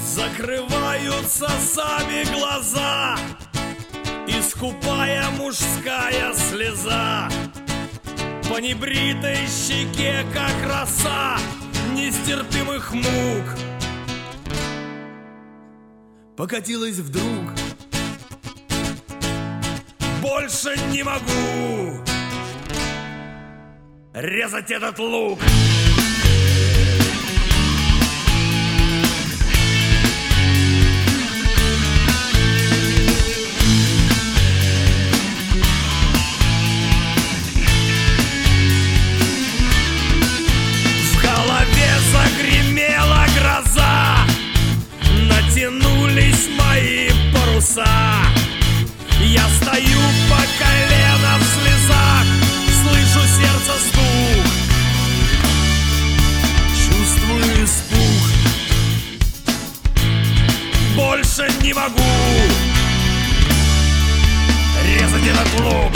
Закрываются сами глаза, искупая мужская слеза. По небритой щеке, как роса нестерпимых мук, покатилась вдруг. Больше не могу резать этот лук. Загремела гроза, натянулись мои паруса. Я стою по колено в слезах, слышу сердце стук, чувствую испуг. Больше не могу резать этот лук.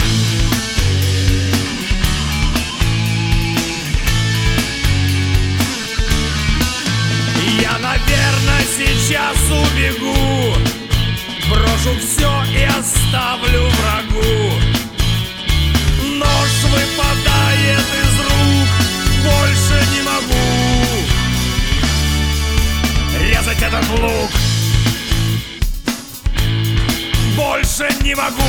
Я, наверное, сейчас убегу, брошу все и оставлю врагу. Нож выпадает из рук, больше не могу резать этот лук. Больше не могу.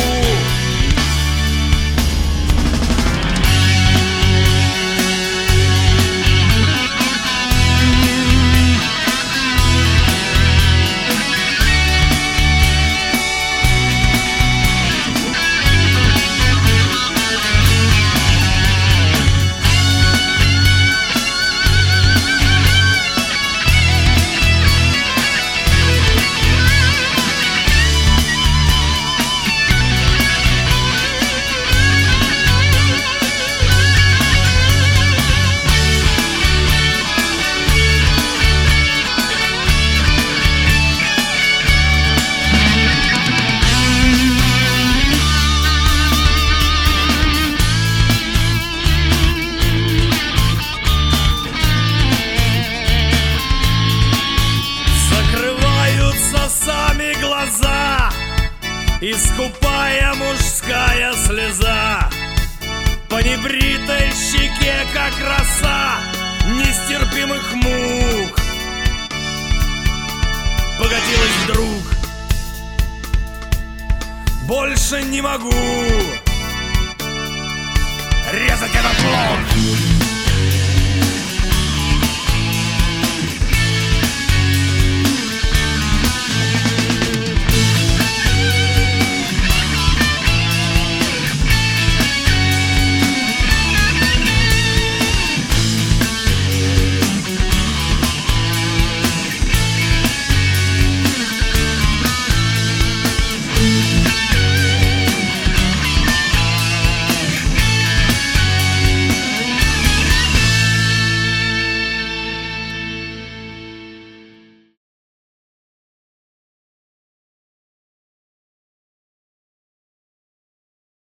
Искупая мужская слеза, по небритой щеке, как роса нестерпимых мук, покатилась вдруг. Больше не могу